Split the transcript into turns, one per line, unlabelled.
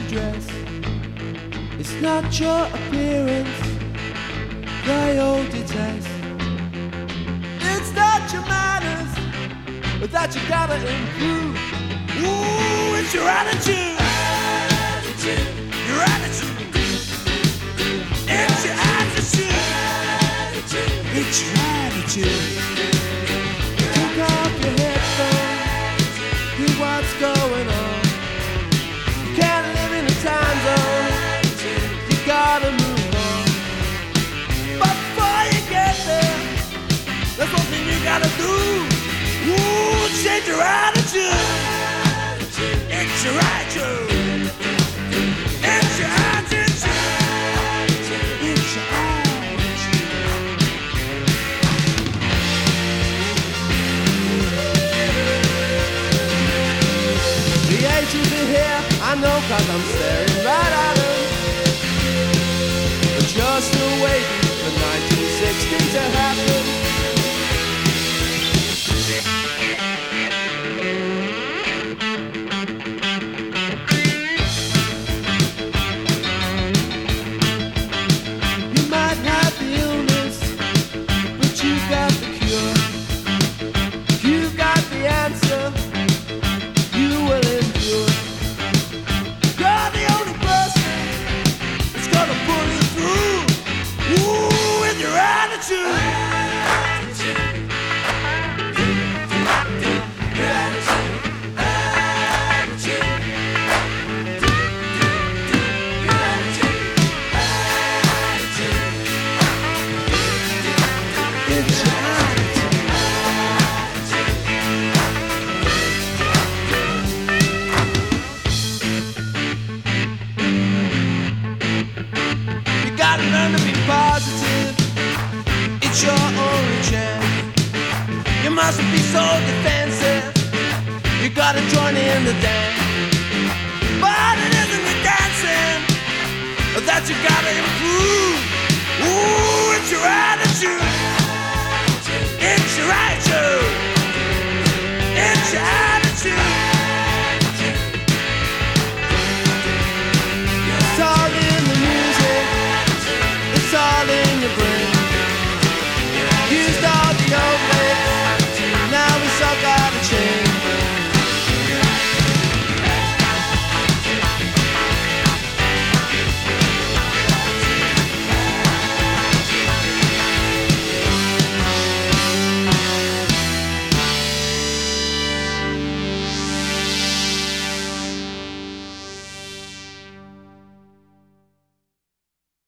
dress. It's not your appearance they all detest. It's not your manners that you gotta improve. Ooh, it's your attitude. Your attitude. It's your attitude. It's your attitude. Take off your headphones. Hear what's going on. You can't live in a time zone. You gotta move on. But before you get there, there's one thing you gotta do. Ooh, change your attitude. It's your attitude. It's your attitude. It's your attitude. The ages are here, I know, 'cause I'm staring right at them. But you're still waiting for 1960 to happen. You might have the illness, but you've got the cure. You've got the answer. You will endure. You're the only person that's gonna pull you through. Ooh, with your attitude. It's your You gotta learn to be positive. It's your only chance. You mustn't be so defensive. You gotta join in the dance.